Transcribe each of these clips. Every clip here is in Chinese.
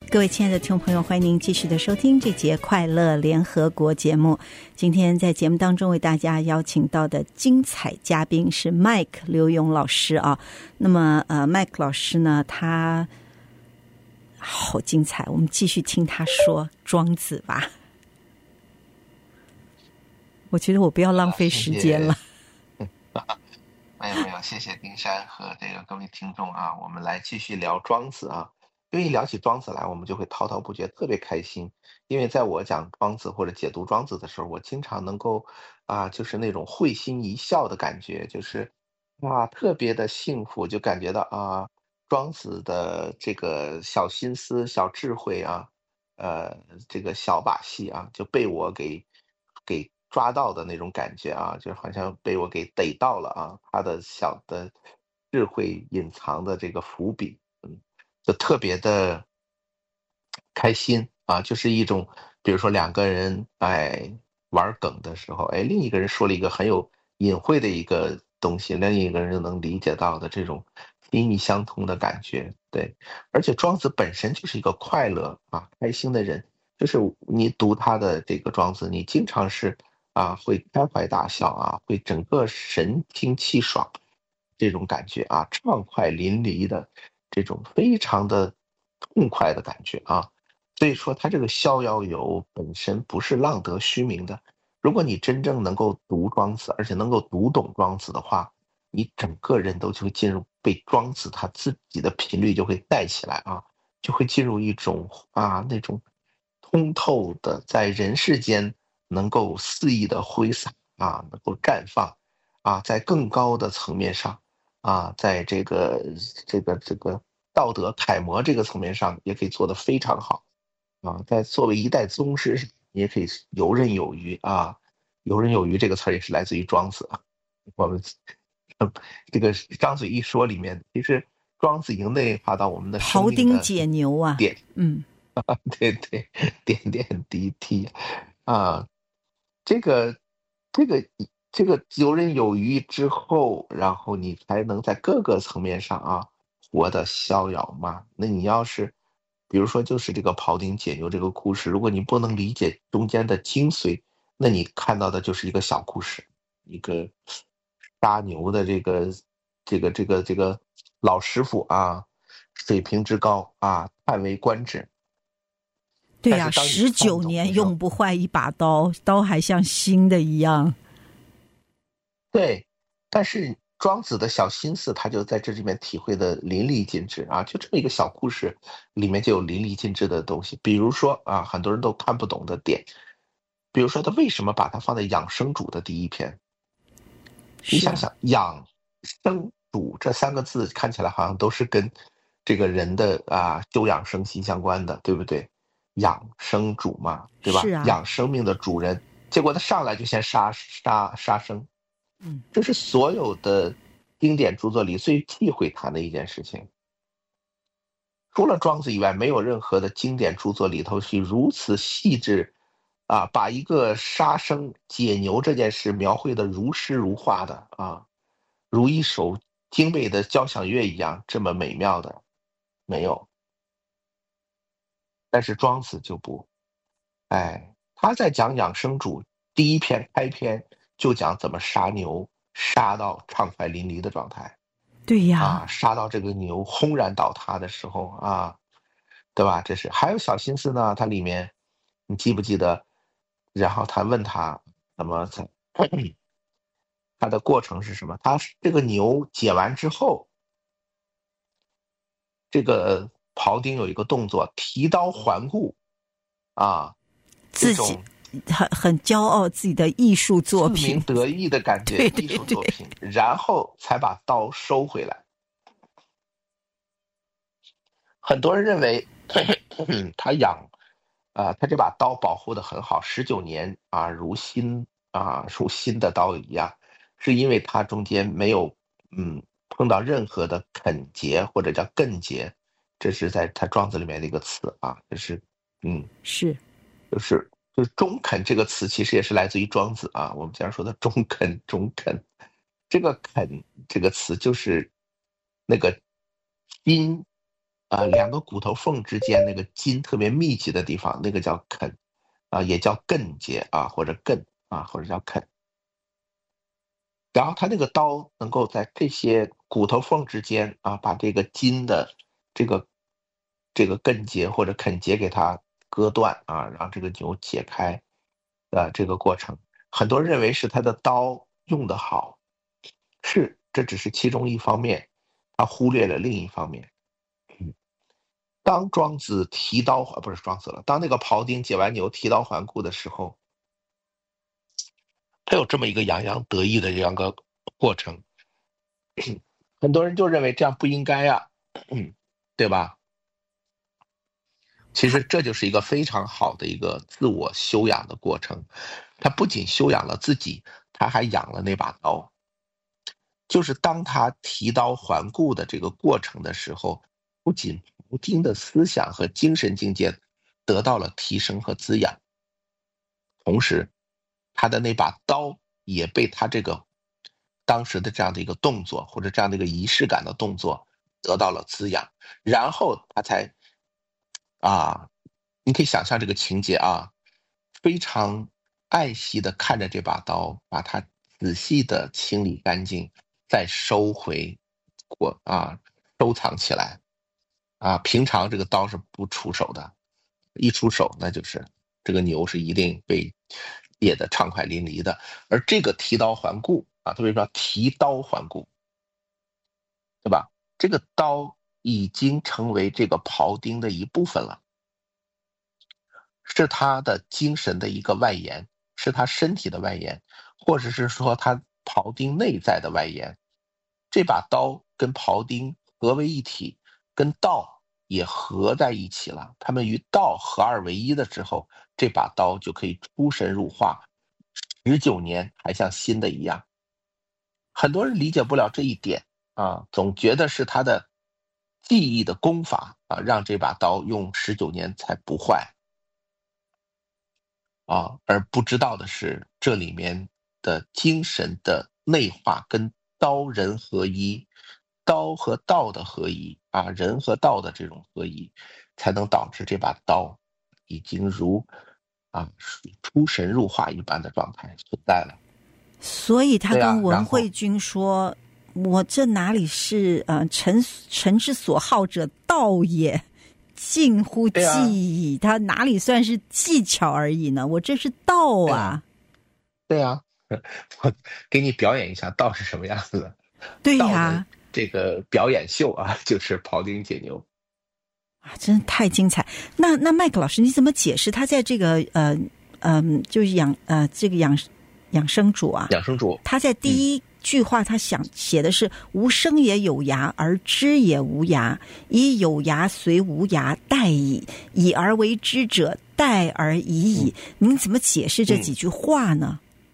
各位亲爱的听众朋友，欢迎您继续的收听这节快乐联合国节目。今天在节目当中为大家邀请到的精彩嘉宾是 Mike 刘勇老师啊。那么Mike 老师呢，他好精彩，我们继续听他说庄子吧。我觉得我不要浪费时间了。 没有，谢谢丁山和这个各位听众啊，我们来继续聊庄子啊。因为一聊起庄子来，我们就会滔滔不绝，特别开心。因为在我讲庄子或者解读庄子的时候，我经常能够就是那种会心一笑的感觉，就是特别的幸福，就感觉到庄子的这个小心思、小智慧啊，这个小把戏啊，就被我给抓到的那种感觉啊，就好像被我给逮到了啊，他的小的智慧隐藏的这个伏笔，就特别的开心啊，就是一种，比如说两个人玩梗的时候，另一个人说了一个很有隐晦的一个东西，另一个人就能理解到的这种心意相通的感觉，对。而且庄子本身就是一个快乐开心的人，就是你读他的这个庄子，你经常是会开怀大笑会整个神清气爽这种感觉畅快淋漓的这种非常的痛快的感觉所以说他这个逍遥游本身不是浪得虚名的。如果你真正能够读庄子，而且能够读懂庄子的话，你整个人都就会进入被庄子他自己的频率就会带起来就会进入一种那种通透的在人世间能够肆意的挥洒能够绽放在更高的层面上在这个道德楷模这个层面上也可以做得非常好在作为一代宗师你也可以游刃有余游刃有余这个词儿也是来自于庄子我们这个张嘴一说里面，其实庄子已经内化到我们的生命的庖丁解牛啊， 点对，点点滴滴这个游刃有余之后，然后你才能在各个层面上活得逍遥嘛。那你要是比如说就是这个庖丁解牛这个故事，如果你不能理解中间的精髓，那你看到的就是一个小故事，一个杀牛的这个老师傅水平之高叹为观止。 对呀，19年用不坏一把刀，刀还像新的一样。 对，但是庄子的小心思，他就在这里面体会的淋漓尽致就这么一个小故事，里面就有淋漓尽致的东西。比如说很多人都看不懂的点，比如说他为什么把它放在养生主的第一篇？你想想，养生主这3个字看起来好像都是跟这个人的休养生息相关的，对不对？养生主嘛，对吧？养生命的主人，结果他上来就先杀生。这是所有的经典著作里最忌讳谈的一件事情。除了庄子以外，没有任何的经典著作里头是如此细致把一个杀生解牛这件事描绘的如诗如画的如一首精美的交响乐一样这么美妙的没有。但是庄子就不他在讲养生主第一篇开篇就讲怎么杀牛，杀到畅快淋漓的状态。 对呀杀到这个牛轰然倒塌的时候对吧？这是还有小心思呢，它里面你记不记得？然后他问他怎么他的过程是什么？他这个牛解完之后，这个庖丁有一个动作，提刀环顾自己很骄傲自己的艺术作品， 自鸣得意的感觉，艺术作品，然后才把刀收回来。很多人认为他他这把刀保护得很好，19年如新的刀一样，是因为它中间没有碰到任何的啃节或者叫艮节，这是在他庄子里面的一个词就是就是中肯这个词其实也是来自于庄子我们经常说的中肯，这个肯这个词就是那个心两个骨头缝之间那个筋特别密集的地方，那个叫肯也叫艮节或者艮或者叫肯。然后它那个刀能够在这些骨头缝之间把这个筋的这个艮节或者肯节给它割断让这个牛解开这个过程，很多人认为是他的刀用得好，这只是其中一方面，他忽略了另一方面。当庄子提刀不是庄子了，当那个庖丁解完牛提刀还顾的时候，他有这么一个洋洋得意的这样个过程，很多人就认为这样不应该对吧？其实这就是一个非常好的一个自我修养的过程，他不仅修养了自己，他还养了那把刀。就是当他提刀还顾的这个过程的时候，不仅庖丁的思想和精神境界得到了提升和滋养，同时他的那把刀也被他这个当时的这样的一个动作或者这样的一个仪式感的动作得到了滋养，然后他才你可以想象这个情节非常爱惜的看着这把刀，把它仔细的清理干净，再收回收藏起来平常这个刀是不出手的，一出手那就是这个牛是一定被裂得畅快淋漓的。而这个提刀还顾特别说提刀还顾，对吧？这个刀已经成为这个庖丁的一部分了，是他的精神的一个外延，是他身体的外延，或者是说他庖丁内在的外延。这把刀跟庖丁合为一体，跟道也合在一起了，他们与道合二为一的时候，这把刀就可以出神入化，19年还像新的一样。很多人理解不了这一点总觉得是他的技艺的功法让这把刀用19年才不坏而不知道的是这里面的精神的内化跟刀人合一，刀和道的合一人和道的这种合一，才能导致这把刀已经如出神入化一般的状态存在了。 所以他跟文慧君说，我这哪里是臣之所好者道也，近乎技艺，他哪里算是技巧而已呢？我这是道对啊，我给你表演一下道是什么样子的。 对呀， 这个表演秀就是庖丁解牛真是太精彩。那麦克老师，你怎么解释他在这个就是这个养生主他在第一句话他想写的是无生也有涯，而知也无涯，以有涯随无涯，殆矣，以而为知者，殆而已矣。您怎么解释这几句话呢？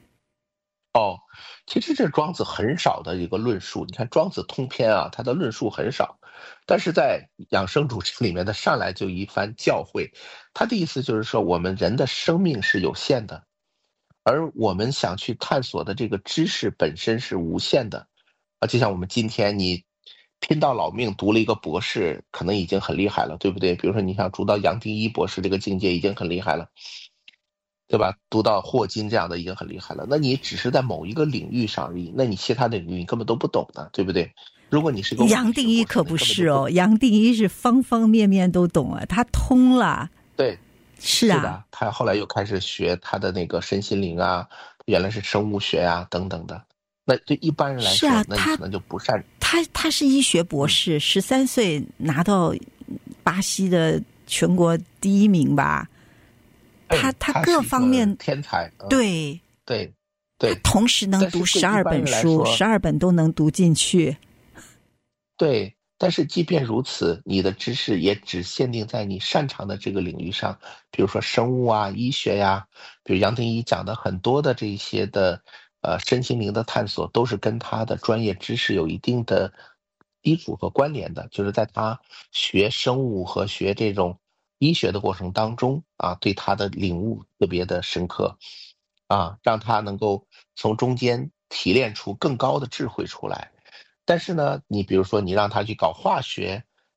其实这是庄子很少的一个论述。你看庄子通篇他的论述很少，但是在养生主这里面，他上来就一番教诲。他的意思就是说，我们人的生命是有限的，而我们想去探索的这个知识本身是无限的就像我们今天你拼到老命读了一个博士，可能已经很厉害了，对不对？比如说你想读到杨定一博士这个境界已经很厉害了，对吧？读到霍金这样的已经很厉害了，那你只是在某一个领域上而已，那你其他的领域你根本都不懂的，对不对？如果你是个杨定一可不是杨定一是方方面面都懂他通了。 对， 是的，他后来又开始学他的那个身心灵原来是生物学等等的。那对一般人来说，那你可能就不善。 他是医学博士，13岁拿到巴西的全国第1名吧。他各方面天才， 对， 他同时能读12本书，12本都能读进去。 对，但是即便如此，你的知识也只限定在你擅长的这个领域上，比如说生物医学比如杨定一讲的很多的这些的身心灵的探索，都是跟他的专业知识有一定的基础和关联的，就是在他学生物和学这种医学的过程当中对他的领悟特别的深刻让他能够从中间提炼出更高的智慧出来。但是呢，你比如说你让他去搞化学，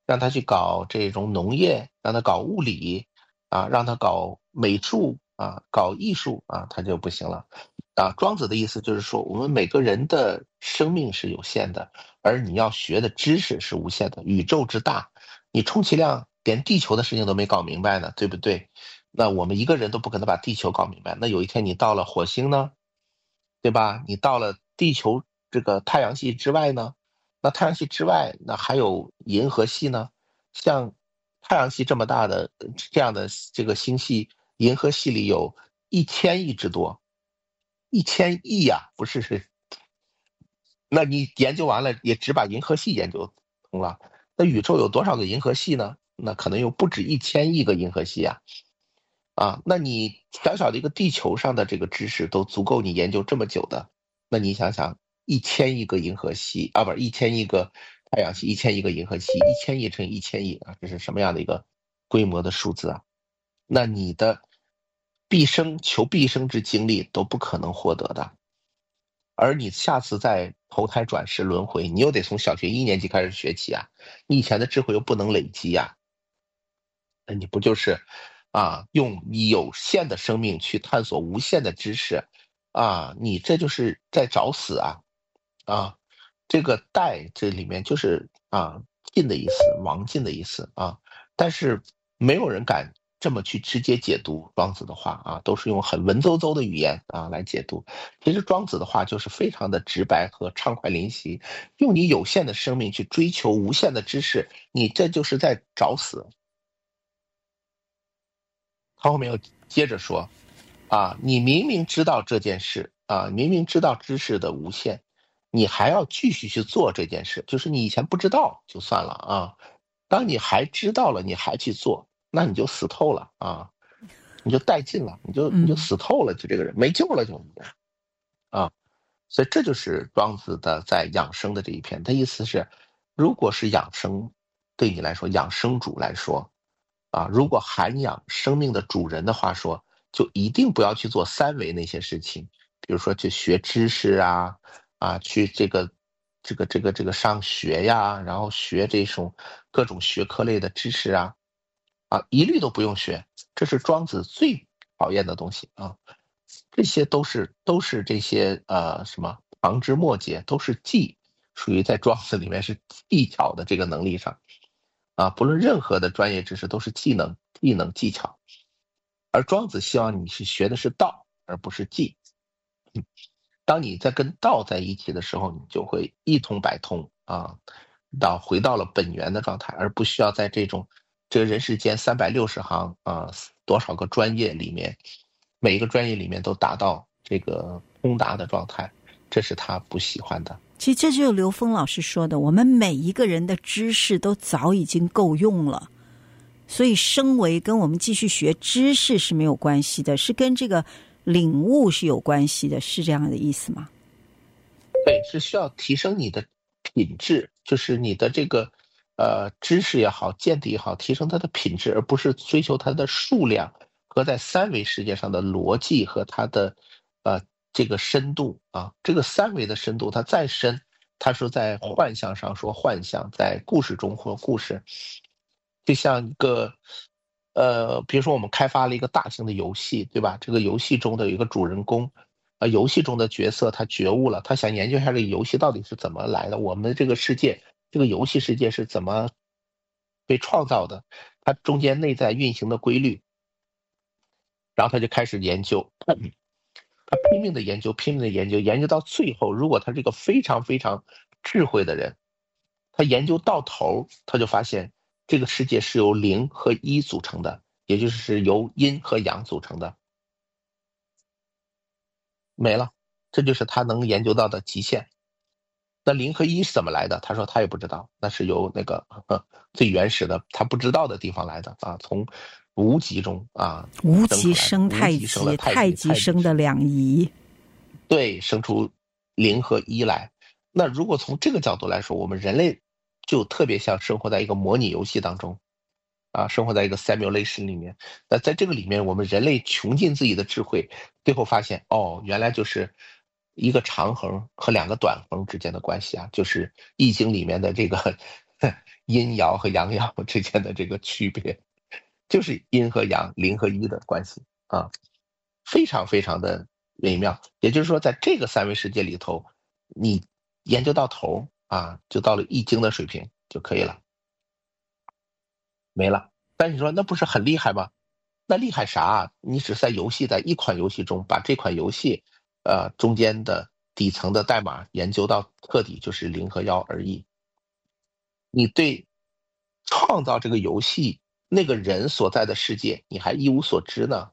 让他去搞这种农业，让他搞物理啊，让他搞美术啊，搞艺术啊，他就不行了。啊，庄子的意思就是说，我们每个人的生命是有限的，而你要学的知识是无限的。宇宙之大，你充其量连地球的事情都没搞明白呢，对不对？那我们一个人都不可能把地球搞明白。那有一天你到了火星呢，对吧？你到了地球这个太阳系之外呢？那太阳系之外，那还有银河系呢？像太阳系这么大的这样的这个星系，银河系里有1000亿之多，1000亿呀，不是。那你研究完了，也只把银河系研究通了。那宇宙有多少个银河系呢？那可能有不止1000亿个银河系啊。啊，那你小小的一个地球上的这个知识都足够你研究这么久的，那你想想，1000亿个银河系啊，不是1000亿个太阳系，1000亿个银河系，1000亿乘1000亿啊，这是什么样的一个规模的数字啊？那你的毕生之精力都不可能获得的。而你下次再投胎转世轮回，你又得从小学1年级开始学起啊，你以前的智慧又不能累积呀，那你不就是用你有限的生命去探索无限的知识啊？你这就是在找死啊！啊，这个殆这里面就是尽的意思，亡尽的意思啊。但是没有人敢这么去直接解读庄子的话啊，都是用很文绉绉的语言来解读。其实庄子的话就是非常的直白和畅快淋漓，用你有限的生命去追求无限的知识，你这就是在找死。他后面又接着说你明明知道这件事明明知道知识的无限，你还要继续去做这件事，就是你以前不知道就算了当你还知道了，你还去做，那你就死透了你就殆尽了，你就死透了，就这个人没救了就啊。所以这就是庄子的在养生的这一篇，他意思是，如果是养生，对你来说，养生主来说如果涵养生命的主人的话说，就一定不要去做三维那些事情，比如说去学知识去这个上学呀，然后学这种各种学科类的知识一律都不用学，这是庄子最讨厌的东西这些都是这些什么旁枝末节，都是属于在庄子里面是技巧的这个能力上不论任何的专业知识都是技能、技巧，而庄子希望你是学的是道，而不是技。当你在跟道在一起的时候，你就会一通百通回到了本源的状态，而不需要在这个人世间360行多少个专业里面，每一个专业里面都达到这个通达的状态，这是他不喜欢的。 其实这就是刘峰老师说的，我们每一个人的知识都早已经够用了，所以升维跟我们继续学知识是没有关系的，是跟这个领悟是有关系的，是这样的意思吗？ 对，是需要提升你的品质，就是你的这个知识也好，见地也好，提升它的品质，而不是追求它的数量和在三维世界上的逻辑和它的这个深度这个三维的深度它再深，它说在幻象上说幻象，在故事中说故事，就像一个比如说我们开发了一个大型的游戏，对吧？这个游戏中的有一个主人公游戏中的角色他觉悟了，他想研究一下这个游戏到底是怎么来的，我们这个世界，这个游戏世界是怎么被创造的，它中间内在运行的规律，然后他就开始研究，他拼命的研究，拼命的研究，研究到最后，如果他是一个非常非常智慧的人，他研究到头，他就发现这个世界是由零和一组成的，也就是由阴和阳组成的。没了，这就是他能研究到的极限。那零和一是怎么来的？他说他也不知道，那是由那个最原始的他不知道的地方来的从无极中无极生太极，太极生的两仪， 对，生出零和一来。那如果从这个角度来说，我们人类就特别像生活在一个模拟游戏当中生活在一个 simulation 里面。那在这个里面，我们人类穷尽自己的智慧，最后发现原来就是一个长横和2个短横之间的关系就是易经里面的这个阴爻和阳爻之间的这个区别，就是阴和阳、零和一的关系啊，非常非常的微妙。也就是说，在这个三维世界里头，你研究到头啊，就到了易经的水平就可以了，没了。但你说那不是很厉害吗？那厉害啥？你只是在在一款游戏中把这款游戏中间的底层的代码研究到彻底，就是零和幺而已。你对创造这个游戏那个人所在的世界你还一无所知呢，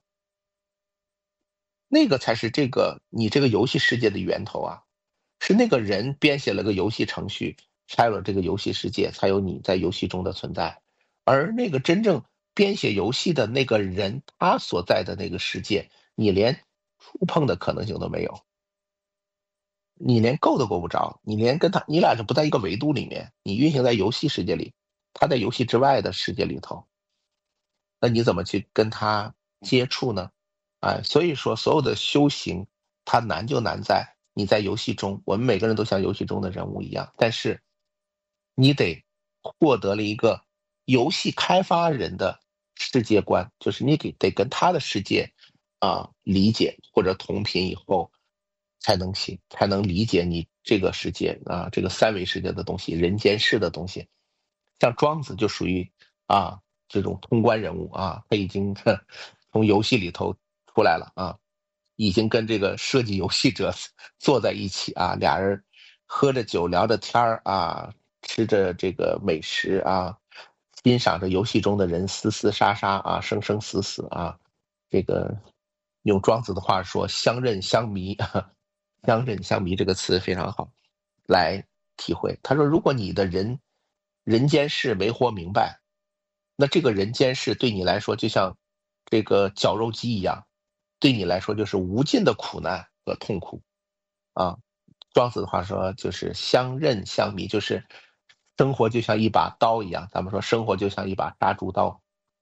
那个才是你这个游戏世界的源头啊，是那个人编写了个游戏程序，才有了这个游戏世界，才有你在游戏中的存在。而那个真正编写游戏的那个人，他所在的那个世界，你连触碰的可能性都没有，你连够都够不着，你俩就不在一个维度里面，你运行在游戏世界里，他在游戏之外的世界里头，那你怎么去跟他接触呢？所以说所有的修行，它难就难在你在游戏中，我们每个人都像游戏中的人物一样，但是你得获得了一个游戏开发人的世界观，就是你得跟他的世界理解或者同频以后才能行，才能理解你这个世界这个三维世界的东西，人间世的东西。像庄子就属于这种通关人物他已经从游戏里头出来了已经跟这个设计游戏者坐在一起俩人喝着酒聊着天吃着这个美食欣赏着游戏中的人厮厮杀杀生生死死这个用庄子的话说相认相迷相认相迷这个词非常好来体会。他说如果你的人间世没活明白，那这个人间世对你来说就像这个绞肉机一样，对你来说就是无尽的苦难和痛苦庄子的话说就是相刃相迷，就是生活就像一把刀一样，咱们说生活就像一把杀猪刀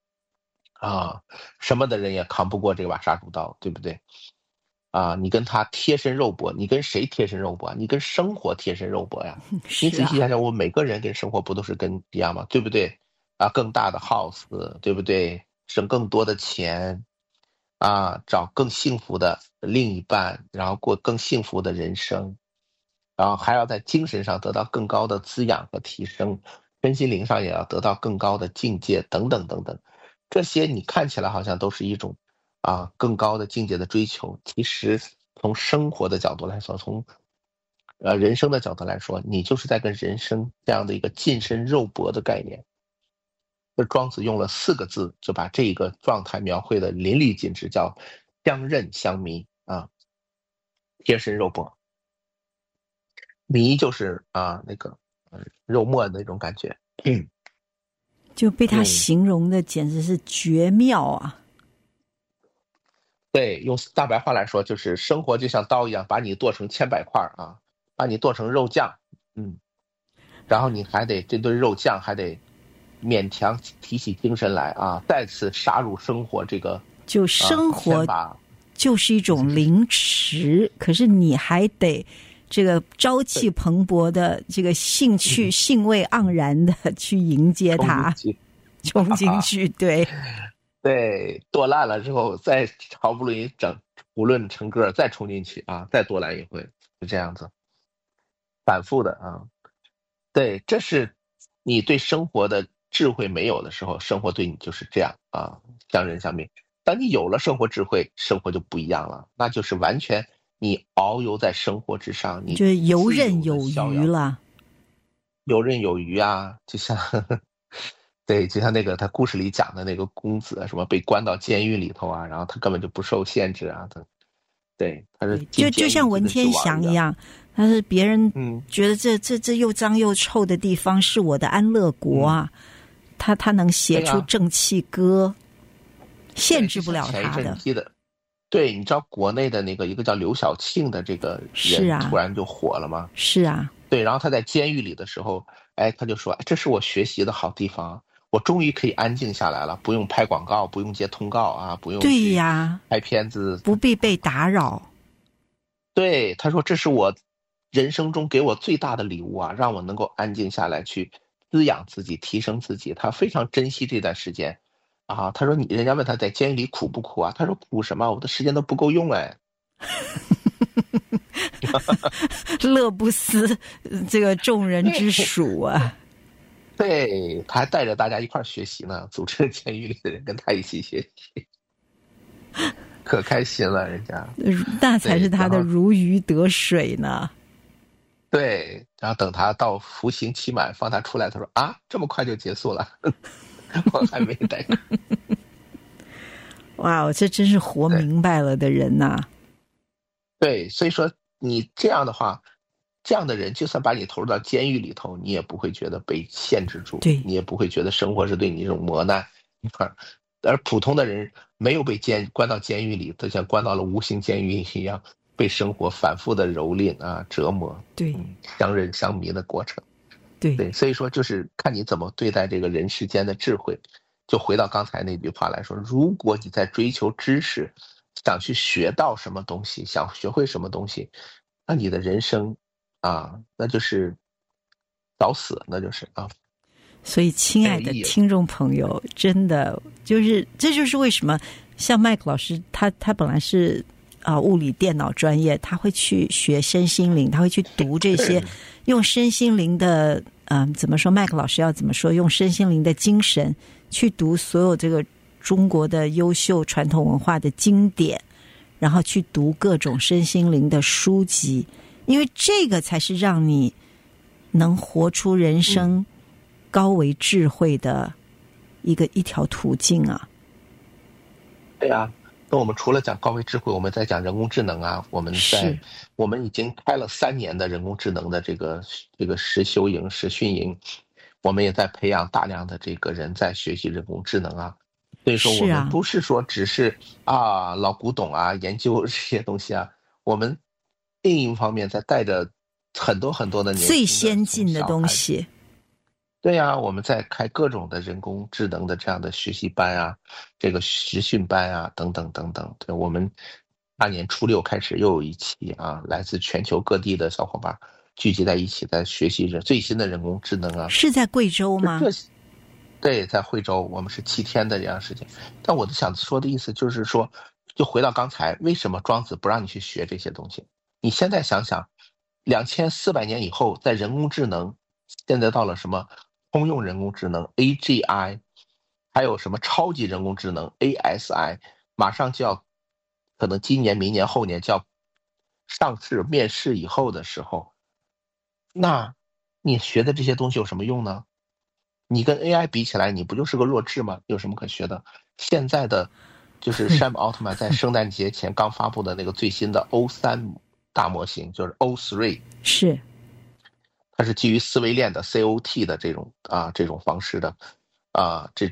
什么的人也扛不过这把杀猪刀，对不对你跟他贴身肉搏，你跟谁贴身肉搏？你跟生活贴身肉搏呀！你仔细想想，我每个人跟生活不都是跟一样吗？对不对更大的 house， 对不对？省更多的钱找更幸福的另一半，然后过更幸福的人生，然后还要在精神上得到更高的滋养和提升，身心灵上也要得到更高的境界，等等等等。这些你看起来好像都是一种更高的境界的追求，其实从生活的角度来说，从人生的角度来说，你就是在跟人生这样的一个近身肉搏的概念。这庄子用了4个字就把这个状态描绘的淋漓尽致，叫相认相迷贴身肉搏。迷就是那个肉末的那种感觉就被他形容的简直是绝妙对，用大白话来说，就是生活就像刀一样，把你剁成千百块把你剁成肉酱然后你还得这顿肉酱还得勉强提起精神来再次杀入生活这个就生活就是一种凌迟可是你还得这个朝气蓬勃的这个兴味盎然的去迎接它，冲进去对对，剁烂了之后再好不容易囫囵成个再冲进去再剁烂一回，就这样子反复的对，这是你对生活的智慧没有的时候，生活对你就是这样相认相迷。当你有了生活智慧，生活就不一样了，那就是完全你遨游在生活之上，你就是游刃有余了， 游刃有余就像对，就像那个他故事里讲的那个公子什么被关到监狱里头然后他根本就不受限制对，他是就像文天祥一样，他是别人觉得这又脏又臭的地方是我的安乐国他能写出正气歌限制不了他的。 对，你知道国内的那个一个叫刘晓庆的这个人突然就火了吗？ 是对，然后他在监狱里的时候他就说这是我学习的好地方，我终于可以安静下来了，不用拍广告，不用接通告不用对呀拍片子， 不必被打扰。 对，他说这是我人生中给我最大的礼物让我能够安静下来去滋养自己、提升自己，他非常珍惜这段时间啊。他说人家问他在监狱里苦不苦啊？他说苦什么？我的时间都不够用哎。 乐不思这个众人之属啊。 对，他还带着大家一块儿学习呢，组织监狱里的人跟他一起学习，可开心了，人家。 那才是他的如鱼得水呢。 对，然后等他到服刑期满，放他出来，他说啊，这么快就结束了，我还没待。 哇，这真是活明白了的人呐。 对，所以说你这样的话，这样的人就算把你投入到监狱里头，你也不会觉得被限制住， 对， 你也不会觉得生活是对你一种磨难。而普通的人没有被关到监狱里，就像关到了无形监狱一样，被生活反复的蹂躏啊、折磨， 对， 相忍相弥的过程。 对， 所以说就是看你怎么对待这个人世间的智慧。就回到刚才那句话来说，如果你在追求知识，想去学到什么东西，想学会什么东西，那你的人生啊，那就是找死，那就是啊。 所以亲爱的听众朋友，真的就是这就是为什么像麦克老师他本来是物理电脑专业，他会去学身心灵，他会去读这些用身心灵的怎么说，麦克老师要怎么说，用身心灵的精神去读所有这个中国的优秀传统文化的经典，然后去读各种身心灵的书籍，因为这个才是让你能活出人生高维智慧的一条途径啊。 对啊，那我们除了讲高维智慧，我们在讲人工智能啊。我们已经开了3年的人工智能的这个实修营、实训营，我们也在培养大量的这个人在学习人工智能啊。所以说我们不是说只是老古董啊，研究这些东西啊，我们另一方面在带着很多很多的年轻的最先进的东西。 对啊，我们在开各种的人工智能的这样的学习班啊，这个实训班啊，等等等等。对，我们大年初6开始又有一期啊，来自全球各地的小伙伴聚集在一起，在学习最新的人工智能啊。 是在贵州吗？ 对，在惠州，我们是7天的这样时间。但我想说的意思就是说，就回到刚才，为什么庄子不让你去学这些东西？你现在想想，2400年以后，在人工智能现在到了什么？通用人工智能 AGI， 还有什么超级人工智能 ASI， 马上就要可能今年、明年、后年就要上市面世以后的时候，那你学的这些东西有什么用呢？你跟 AI 比起来，你不就是个弱智吗？有什么可学的？现在的就是山姆奥特曼在圣诞节前刚发布的那个最新的 O3 大模型，就是 O3， 是。 它是基于思维链的 COT 的这种方式的这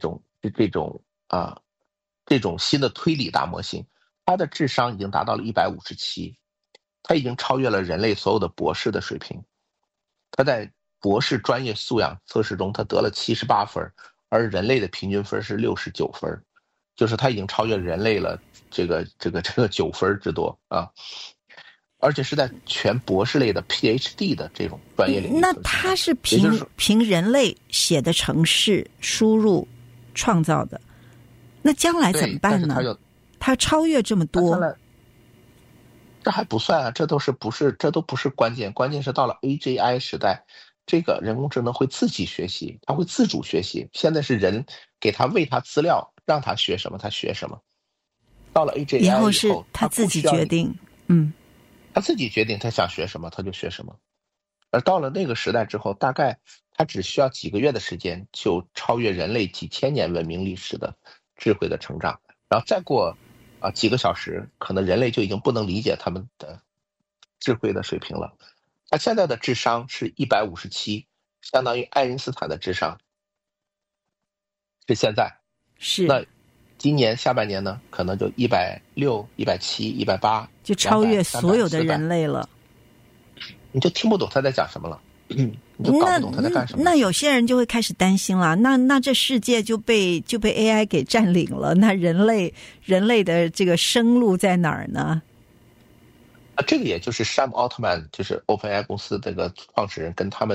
种新的推理大模型，它的智商已经达到了157，它已经超越了人类所有的博士的水平。它在博士专业素养测试中，它得了78分，而人类的平均分是69分，就是它已经超越人类了这个9分之多啊。而且是在全博士类的 PhD 的这种专业领域。 那它是凭人类写的程式输入创造的，那将来怎么办呢？它超越这么多， 这还不算啊，这都不是关键，关键是到了 AGI 时代，这个人工智能会自己学习，它会自主学习。现在是人给它喂它资料，让它学什么它学什么。到了 AGI 以后是它自己决定， 他自己决定他想学什么他就学什么，而到了那个时代之后，大概他只需要几个月的时间就超越人类几千年文明历史的智慧的成长，然后再过几个小时，可能人类就已经不能理解他们的智慧的水平了。他现在的智商是157，相当于爱因斯坦的智商，是现在是那。今年下半年呢，可能就160、170、180， 就超越所有的人类了。 你就听不懂他在讲什么了，你就搞不懂他在干什么。 那有些人就会开始担心了，那这世界就被 AI 给占领了，那人类的这个生路在哪儿呢？ 这个也就是山姆奥特曼，就是 OpenAI 公司这个创始人跟他们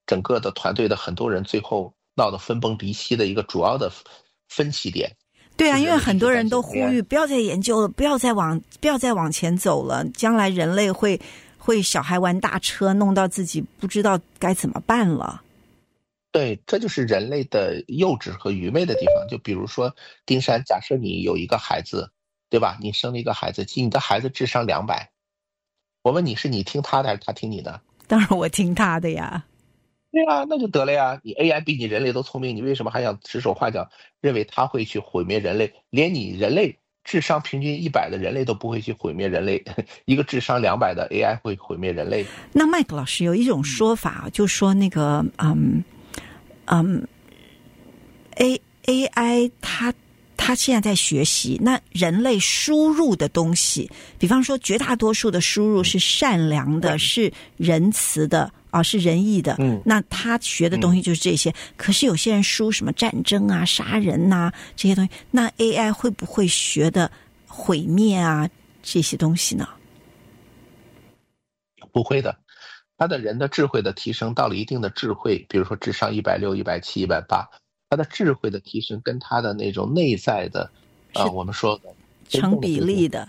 整个的团队的很多人最后闹得分崩离析的一个主要的分歧点。 对啊，因为很多人都呼吁不要再研究了，不要再往前走了，将来人类会小孩玩大车，弄到自己不知道该怎么办了。 对，这就是人类的幼稚和愚昧的地方。就比如说，丁山，假设你有一个孩子，对吧？你生了一个孩子，你的孩子智商200，我问你是你听他的还是他听你的？ 当然我听他的呀。 对啊，那就得了呀。你 AI 比你人类都聪明，你为什么还想指手画脚，认为他会去毁灭人类？连你人类智商平均100的人类都不会去毁灭人类，一个智商200的 AI 会毁灭人类？ 那麦克老师有一种说法，就说那个AI 它现在在学习，那人类输入的东西，比方说绝大多数的输入是善良的，是仁慈的啊，是仁义的。那他学的东西就是这些。可是有些人输什么战争啊、杀人啊这些东西，那 AI 会不会学的毁灭啊这些东西呢？ 不会的。他的人的智慧的提升到了一定的智慧，比如说智商160、170、180，他的智慧的提升跟他的那种内在的我们说的成比例的，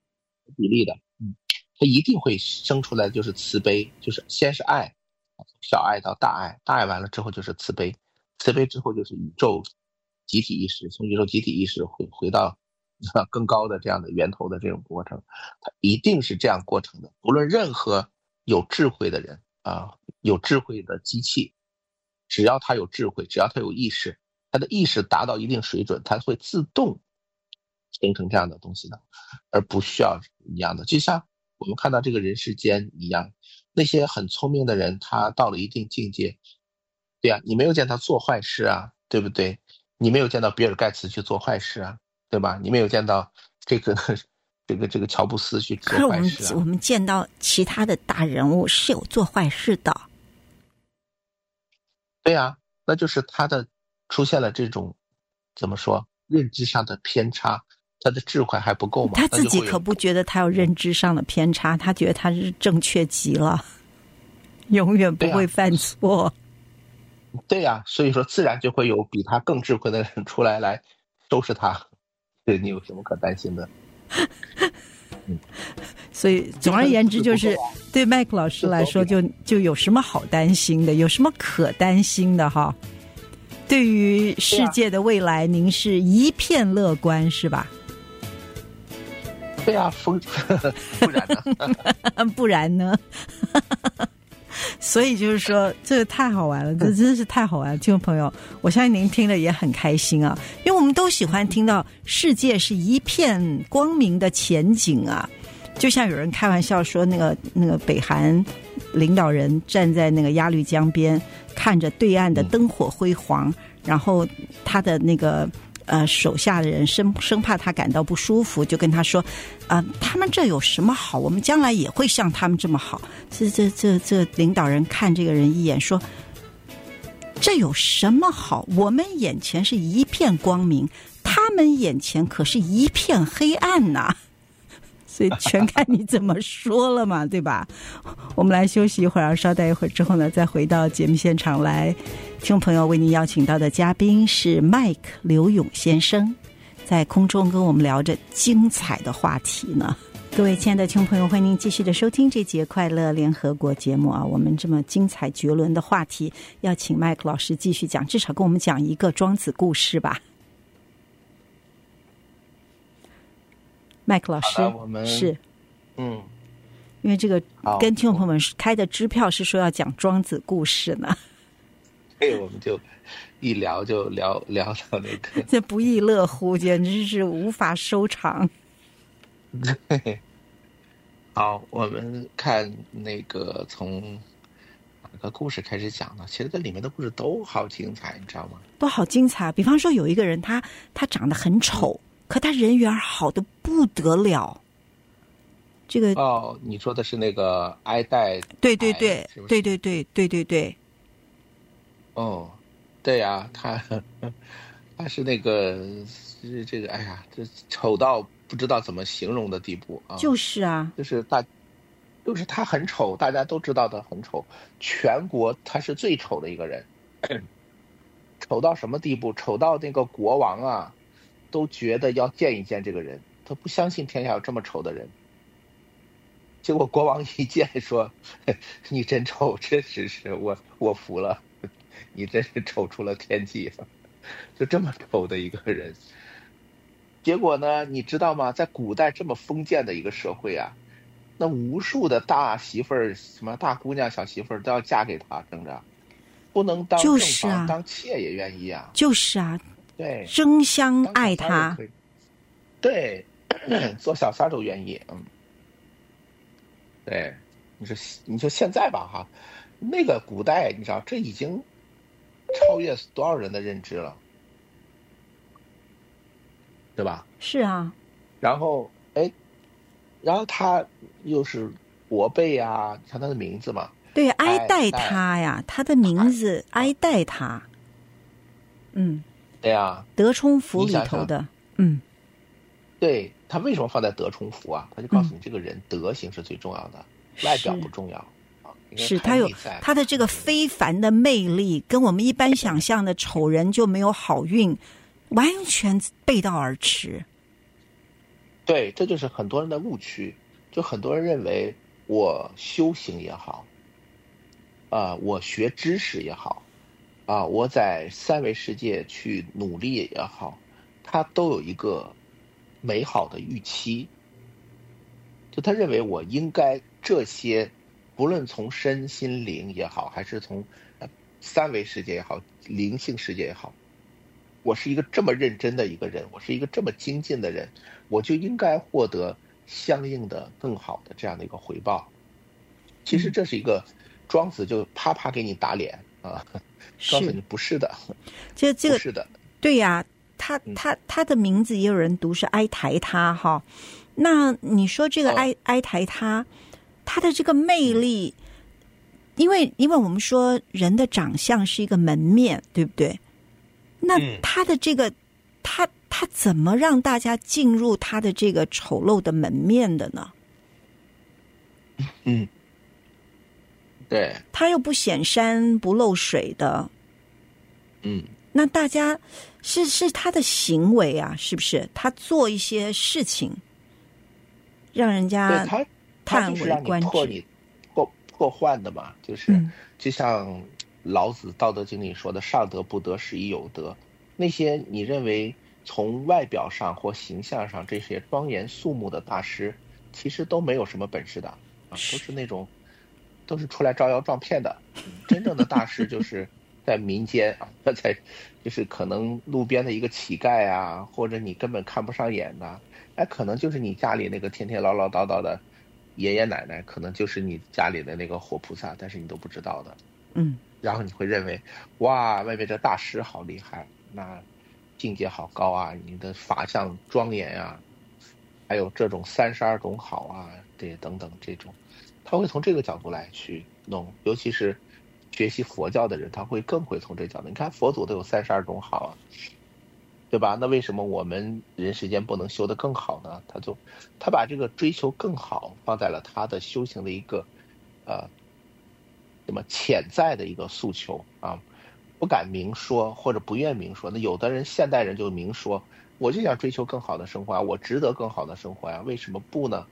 他一定会生出来就是慈悲，就是先是爱，小爱到大爱，大爱完了之后就是慈悲，慈悲之后就是宇宙集体意识，从宇宙集体意识回到更高的这样的源头的这种过程，它一定是这样过程的。无论任何有智慧的人有智慧的机器，只要他有智慧，只要他有意识，他的意识达到一定水准，他会自动生成这样的东西的，而不需要一样的。就像我们看到这个人世间一样，那些很聪明的人，他到了一定境界，对啊，你没有见他做坏事啊，对不对？你没有见到比尔盖茨去做坏事啊，对吧？你没有见到这个乔布斯去做坏事啊。 可是我们见到其他的大人物是有做坏事的。 对啊，那就是他的出现了这种怎么说认知上的偏差，他的智慧还不够吗？ 他自己可不觉得他有认知上的偏差，他觉得他是正确极了，永远不会犯错。 对呀，所以说自然就会有比他更智慧的人出来收拾他，对，你有什么可担心的？ 所以总而言之，就是对麦克老师来说，就有什么好担心的，有什么可担心的哈？对于世界的未来，您是一片乐观是吧？ 对啊，不然呢？ 不然呢？所以就是说，这个太好玩了，这真是太好玩了，听众朋友，我相信您听了也很开心啊，因为我们都喜欢听到世界是一片光明的前景啊。就像有人开玩笑说，那个北韩领导人站在那个鸭绿江边，看着对岸的灯火辉煌，然后他的那个手下的人生怕他感到不舒服，就跟他说他们这有什么好，我们将来也会像他们这么好。这领导人看这个人一眼说，这有什么好，我们眼前是一片光明，他们眼前可是一片黑暗呐。所以全看你怎么说了嘛，对吧？我们来休息一会儿，稍待一会儿之后呢，再回到节目现场来。听众朋友，为您邀请到的嘉宾是麦克刘勇先生，在空中跟我们聊着精彩的话题呢。各位亲爱的听众朋友，欢迎您继续的收听这节快乐联合国节目啊！我们这么精彩绝伦的话题，要请麦克老师继续讲，至少跟我们讲一个庄子故事吧。麦克老师， 我们是，因为这个跟听众朋友们开的支票是说要讲庄子故事呢， 对，我们就一聊就聊到那个， 这不亦乐乎，简直是无法收场。 对，好，我们看那个从哪个故事开始讲呢？其实这里面的故事都好精彩，你知道吗？ 都好精彩。比方说有一个人他长得很丑，可他人缘好的不得了。这个你说的是那个哀戴？ 对。 哦，对呀，他是那个这个，哎呀，这丑到不知道怎么形容的地步啊！ 就是啊， 就是就是他很丑，大家都知道他很丑，全国他是最丑的一个人，丑到什么地步？丑到那个国王啊，都觉得要见一见这个人，他不相信天下有这么丑的人。结果国王一见说：“你真丑，真是我服了，你真是丑出了天际，就这么丑的一个人。”结果呢，你知道吗？在古代这么封建的一个社会啊，那无数的大媳妇儿、什么大姑娘、小媳妇儿都要嫁给他，争着不能当就正房， 是啊， 当妾也愿意啊。 就是啊， 对， 争相当爱他。 小三儿也可以，对，做小三儿都愿意。对，你说现在吧哈，那个古代你知道这已经超越多少人的认知了，对吧？ 是啊， 然后然后他又是伯贝啊，你看他的名字嘛， 对，哀哀戴戴他呀，他的名字哀戴他。 对呀， 德充府里你想想， 头的， 对，他为什么放在德充府啊？他就告诉你这个人德行是最重要的，外表不重要啊，应该是他有看内在。 他的这个非凡的魅力，跟我们一般想象的丑人就没有好运，完全背道而驰。 对，这就是很多人的误区，就很多人认为我修行也好，我学知识也好，我在三维世界去努力也好，他都有一个美好的预期，就他认为我应该这些，不论从身心灵也好，还是从三维世界也好，灵性世界也好，我是一个这么认真的一个人，我是一个这么精进的人，我就应该获得相应的更好的这样的一个回报。其实这是一个庄子就啪啪给你打脸啊，告诉你不是的， 这个不是的， 对呀，他的名字也有人读是哀抬他哈。那你说这个哀抬他，他的这个魅力，因为我们说人的长相是一个门面，对不对？那他的这个他怎么让大家进入他的这个丑陋的门面的呢？ 对， 他又不显山不露水的，那大家是他的行为啊，是不是？他做一些事情，让人家他叹就是让为观止。 你破幻的嘛，就是就像老子《道德经》里说的"上德不德，是以有德"。那些你认为从外表上或形象上这些庄严肃穆的大师，其实都没有什么本事的啊，都是那种都是出来招摇撞骗的。真正的大师就是在民间啊，就是可能路边的一个乞丐啊，或者你根本看不上眼的，可能就是你家里那个天天唠唠叨叨的爷爷奶奶，可能就是你家里的那个活菩萨，但是你都不知道的。然后你会认为，哇，外面这大师好厉害，那境界好高啊，你的法相庄严啊，还有这种32种好啊，这等等这种，他会从这个角度来去弄，尤其是学习佛教的人，他会更会从这个角度。你看佛祖都有32种好啊，对吧？那为什么我们人世间不能修得更好呢？他把这个追求更好放在了他的修行的一个什么潜在的一个诉求啊，不敢明说或者不愿明说。那有的人现代人就明说，我就想追求更好的生活啊，我值得更好的生活呀，为什么不呢？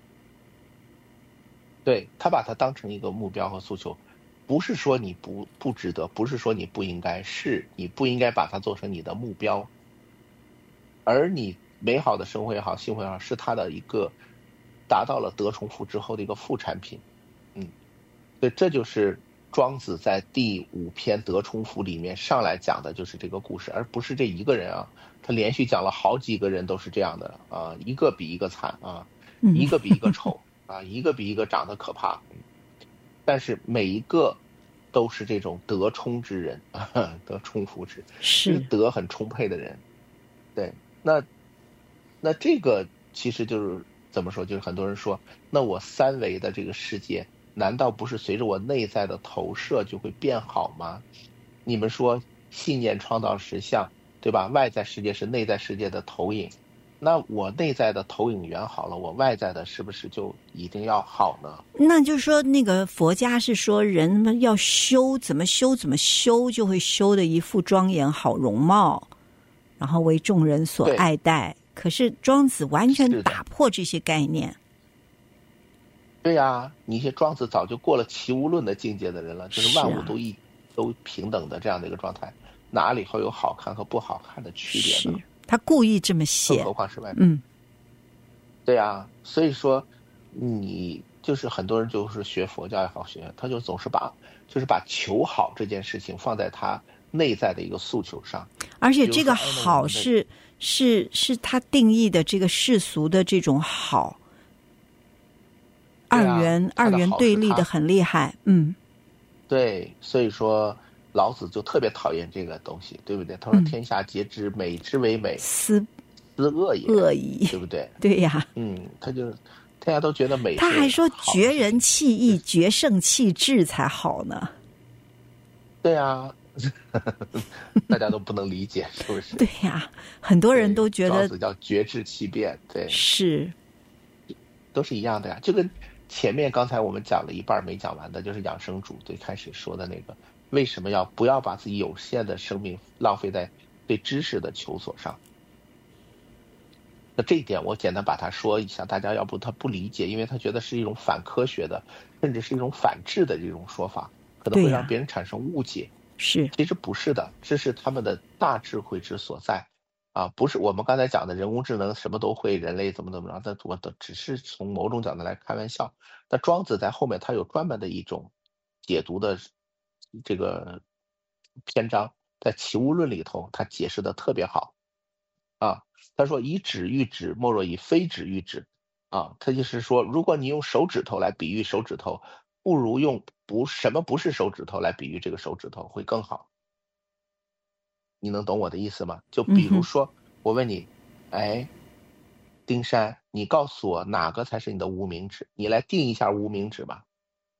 对，他把它当成一个目标和诉求，不是说你不值得，不是说你不应该，是你不应该把它做成你的目标，而你美好的生活也好，幸福也好，是他的一个达到了德充府之后的一个副产品。所以这就是庄子在第5篇德充府里面上来讲的就是这个故事，而不是这一个人啊，他连续讲了好几个人都是这样的啊，一个比一个惨啊，一个比一个丑啊，一个比一个长得可怕，但是每一个都是这种德充之人，德充府之，是德很充沛的人。对，那这个其实就是怎么说，就是很多人说，那我三维的这个世界难道不是随着我内在的投射就会变好吗？你们说信念创造实相，对吧？外在世界是内在世界的投影， 那我内在的投影源好了，我外在的是不是就一定要好呢？ 那就是说，那个佛家是说人们要修，怎么修怎么修，就会修的一副庄严好容貌，然后为众人所对， 爱戴。可是庄子完全是的， 打破这些概念。 对呀，你一些庄子早就过了齐物论的境界的人了，就是是啊， 万物都平等的这样的一个状态，哪里会有好看和不好看的区别是呢？ 他故意这么写。 更何况是外面。 嗯， 对呀，所以说你就是很多人就是学佛教也好学，他就总是把求好这件事情放在他内在的一个诉求上。 而且这个比如说，哎，那我们的好是他定义的这个世俗的这种好， 对啊，他二元的好是他对立的很厉害。嗯对，所以说老子就特别讨厌这个东西，对不对？他说： 嗯， “天下皆知美之为美， 思斯恶也。” 恶已。 对不对？ 对呀， 他就大家都觉得美是他还说绝人好的事情， 气义、绝圣气质才好呢。 对啊，大家都不能理解，是不是？ 对呀，很多人对， 都觉得庄子叫绝智气辩，对， 是。 都是一样的呀。就跟前面刚才我们讲了一半没讲完的，就是养生主最开始说的那个，为什么不要把自己有限的生命浪费在对知识的求索上？那这一点我简单把它说一下，大家要不他不理解，因为他觉得是一种反科学的，甚至是一种反智的这种说法，可能会让对呀， 别人产生误解。 是其实不是的，这是他们的大智慧之所在啊！不是我们刚才讲的人工智能什么都会，人类怎么着，但我都只是从某种角度来开玩笑。那庄子在后面他有专门的一种解读的这个篇章，在《齐物论》里头，他解释的特别好啊。他说：“以指喻指，莫若以非指喻指。”啊，他就是说，如果你用手指头来比喻手指头，不如用什么不是手指头来比喻这个手指头会更好。你能懂我的意思吗？就比嗯哼， 如说，我问你，哎，丁山，你告诉我哪个才是你的无名指？你来定一下无名指吧。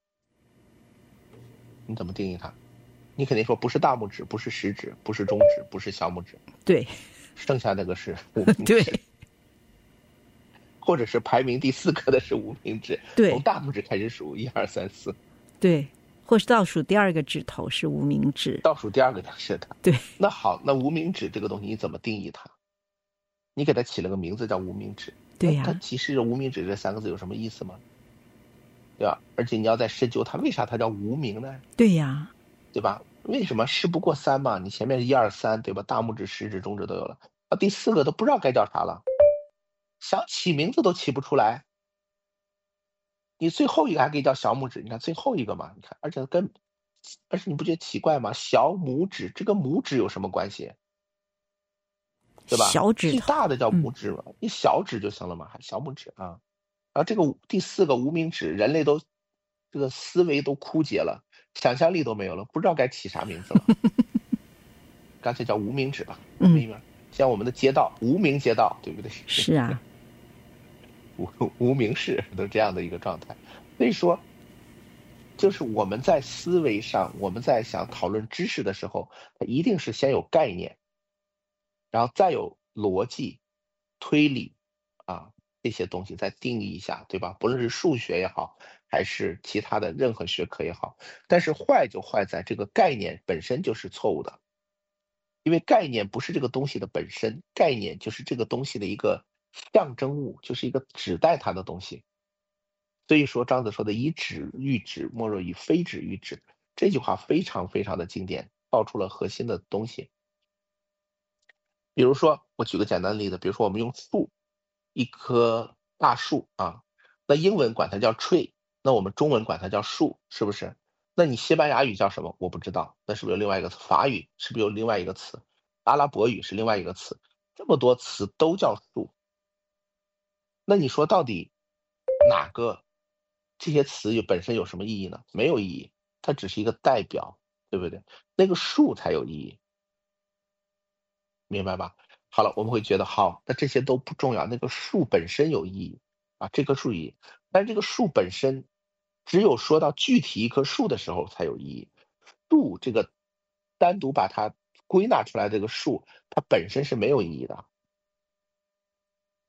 你怎么定义它？你肯定说不是大拇指，不是食指，不是中指，不是小拇指， 对剩下那个是无名对指，或者是排名第4个的是无名指，从对大拇指开始数，1、2、3、4， 对，或是倒数第二个指头是无名指。 倒数第2个就是它。 对那好，那无名指这个东西你怎么定义它？你给它起了个名字叫无名指，那它对呀， 其实无名指这3个字有什么意思吗？对吧？而且你要再深究它为啥它叫无名呢？ 对呀， 对吧？为什么事不过三嘛？你前面1、2、3，对吧？大拇指、食指、中指都有了，啊，第4个都不知道该叫啥了，想起名字都起不出来。你最后一个还可以叫小拇指，你看最后一个嘛，你看，而且你不觉得奇怪吗？小拇指，这个拇指有什么关系？对吧？最小指头。 大的叫嗯， 拇指嘛，你小指就行了嘛，还小拇指啊。然后这个第4个无名指，人类都这个思维都枯竭了，想象力都没有了，不知道该起啥名字了，干脆叫无名指吧，可嗯， 以吗？像我们的街道，无名街道，对不对？ 是啊， 无名氏都这样的一个状态。所以说，就是我们在思维上，我们在想讨论知识的时候，它一定是先有概念，然后再有逻辑、推理啊这些东西再定义一下，对吧？不论是数学也好，还是其他的任何学科也好，但是坏就坏在这个概念本身就是错误的，因为概念不是这个东西的本身，概念就是这个东西的一个象征物，就是一个指代它的东西。所以说庄子说的以指喻指，莫若以非指喻指，这句话非常非常的经典，道出了核心的东西。比如说，我举个简单的例子，比如说我们用树，一棵大树啊，那英文管它叫 tree，那我们中文管它叫树，是不是？那你西班牙语叫什么？我不知道，那是不是有另外一个词？法语是不是有另外一个词？阿拉伯语是另外一个词，这么多词都叫树，那你说到底哪个这些词本身有什么意义呢？没有意义，它只是一个代表，对不对？那个树才有意义，明白吧？好了，我们会觉得好，那这些都不重要，那个树本身有意义啊，这棵树意义，但这个树本身只有说到具体一棵树的时候才有意义。树这个单独把它归纳出来，这个树它本身是没有意义的。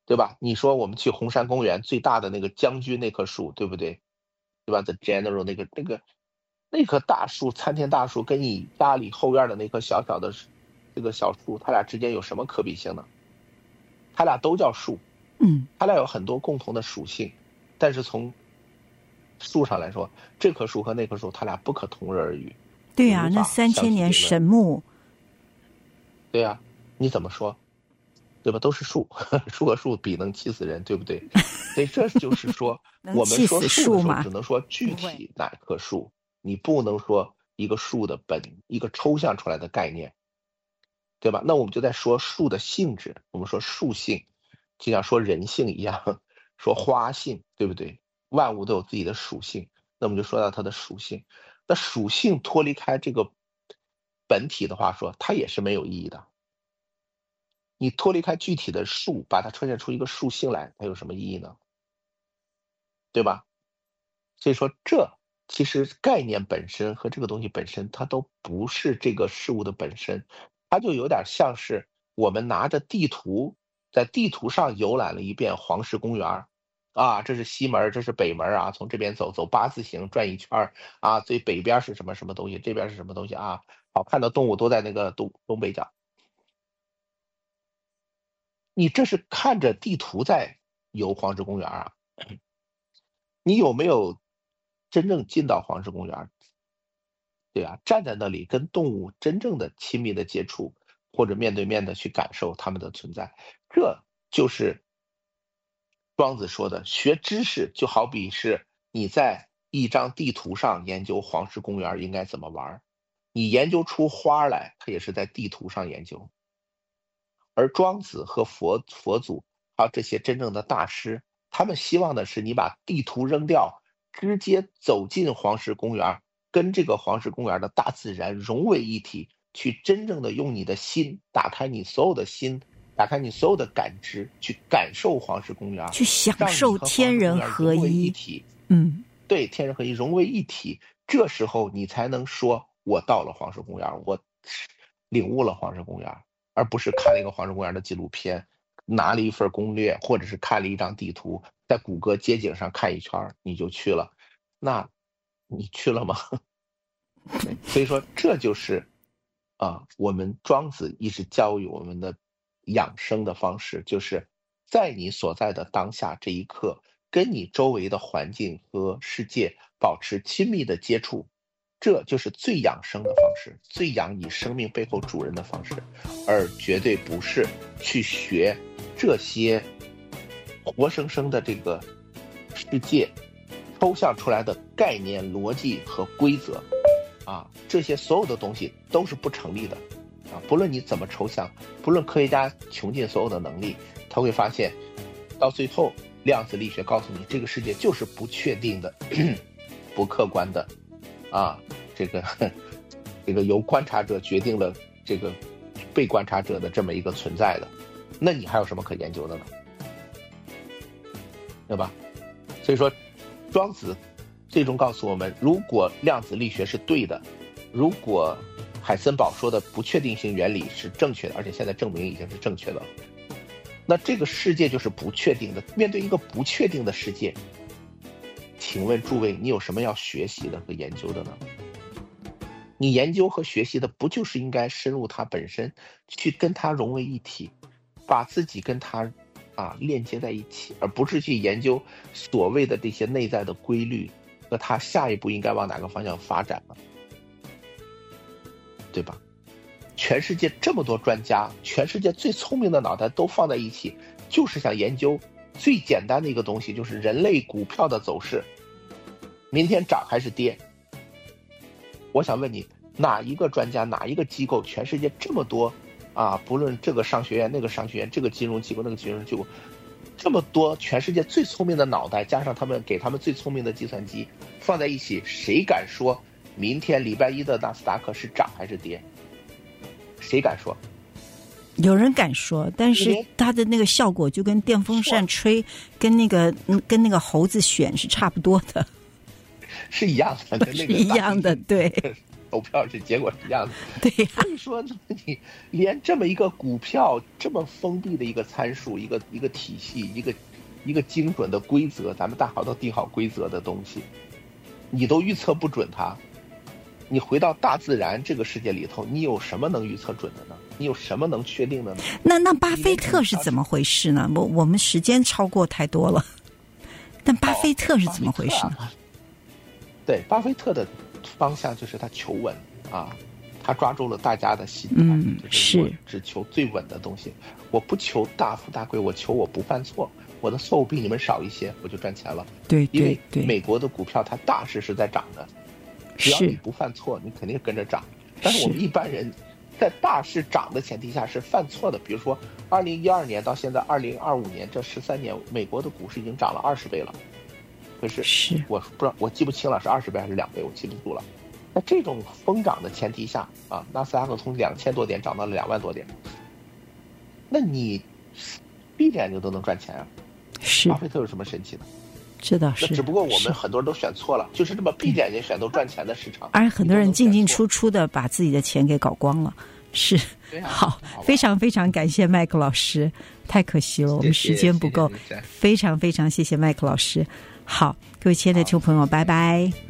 对吧？你说我们去红山公园最大的那个将军那棵树，对不对？对吧 ？The General 那棵大树，参天大树，跟你家里后院的那棵小小的这个小树，它俩之间有什么可比性呢？它俩都叫树，它俩有很多共同的属性，但是从树上来说，这棵树和那棵树，它俩不可同日而语。 对呀，那3000年神木， 对呀，你怎么说？对吧？都是树，树和树比能气死人，对不对？所以这就是说，我们说树的时候，只能说具体哪棵树，你不能说一个树的一个抽象出来的概念，对吧？那我们就在说树的性质，我们说树性，就像说人性一样，说花性，对不对？万物都有自己的属性，那我们就说到它的属性。那属性脱离开这个本体的话说，它也是没有意义的。你脱离开具体的树，把它呈现出一个树性来，它有什么意义呢？对吧？所以说，这其实概念本身和这个东西本身，它都不是这个事物的本身，它就有点像是我们拿着地图，在地图上游览了一遍黄石公园啊，这是西门，这是北门啊，从这边走8字形转一圈啊，最北边是什么什么东西，这边是什么东西啊？好看的动物都在那个东北角。你这是看着地图在游黄石公园啊？你有没有真正进到黄石公园？对啊，站在那里跟动物真正的亲密的接触，或者面对面的去感受它们的存在，这就是庄子说的学知识，就好比是你在一张地图上研究黄石公园应该怎么玩，你研究出花来，它也是在地图上研究。而庄子和佛祖还有这些真正的大师，他们希望的是你把地图扔掉，直接走进黄石公园，跟这个黄石公园的大自然融为一体，去真正的用你的心打开你所有的心，打开你所有的感知，去感受黄石公园， 去享受天人合一。 对，天人合一，融为一体。这时候你才能说我到了黄石公园，我领悟了黄石公园，而不是看了一个黄石公园的纪录片，拿了一份攻略，或者是看了一张地图，在谷歌街景上看一圈你就去了。那你去了吗？所以说这就是我们庄子一直教育我们的养生的方式，就是在你所在的当下这一刻，跟你周围的环境和世界保持亲密的接触，这就是最养生的方式，最养你生命背后主人的方式，而绝对不是去学这些活生生的这个世界抽象出来的概念、逻辑和规则这些所有的东西都是不成立的不论你怎么抽象，不论科学家穷尽所有的能力，他会发现到最后量子力学告诉你，这个世界就是不确定的不客观的这个由观察者决定了这个被观察者的这么一个存在的，那你还有什么可研究的呢？对吧？所以说庄子最终告诉我们，如果量子力学是对的，如果海森堡说的不确定性原理是正确的，而且现在证明已经是正确的，那这个世界就是不确定的。面对一个不确定的世界，请问诸位，你有什么要学习的和研究的呢？你研究和学习的不就是应该深入它本身，去跟它融为一体，把自己跟它链接在一起，而不是去研究所谓的这些内在的规律和它下一步应该往哪个方向发展了，对吧？全世界这么多专家，全世界最聪明的脑袋都放在一起，就是想研究最简单的一个东西，就是人类股票的走势，明天涨还是跌。我想问你，哪一个专家，哪一个机构，全世界这么多不论这个商学院那个商学院，这个金融机构那个金融机构，这么多全世界最聪明的脑袋，加上他们给他们最聪明的计算机放在一起，谁敢说明天礼拜一的纳斯达克是涨还是跌？谁敢说？ 有人敢说，但是它的那个效果就跟电风扇吹跟那个猴子选是差不多的， 是一样的，跟那个是一样的，对投票这结果是一样的。 对呀、 所以说你连这么一个股票这么封闭的一个参数，一个体系，一个精准的规则，咱们大好都定好规则的东西，你都预测不准它。你回到大自然这个世界里头，你有什么能预测准的呢？你有什么能确定的呢？ 那巴菲特是怎么回事呢？我们时间超过太多了，但巴菲特是怎么回事呢？ 对，巴菲特的方向就是他求稳啊，他抓住了大家的心态，就是我只求最稳的东西，我不求大富大贵，我求我不犯错，我的错误比你们少一些，我就赚钱了。 对， 因为美国的股票它大势是在涨的，只要你不犯错，你肯定跟着涨。但是我们一般人在大势涨的前提下是犯错的，比如说2012年到现在2025年这13年，美国的股市已经涨了20倍了。可是我不知道，我记不清了是20倍还是2倍，我记不住了。在这种疯涨的前提下啊，纳斯达克从2000多点涨到了2万多点，那你闭着眼睛都能赚钱啊！巴菲特有什么神奇的？ 这倒是， 那只不过我们很多人都选错了，就是这么闭着眼睛选都赚钱的市场， 而很多人进进出出的把自己的钱给搞光了。是，好，非常非常感谢麦克老师，太可惜了，我们时间不够，非常非常谢谢麦克老师。好，各位亲爱的听众朋友，拜拜。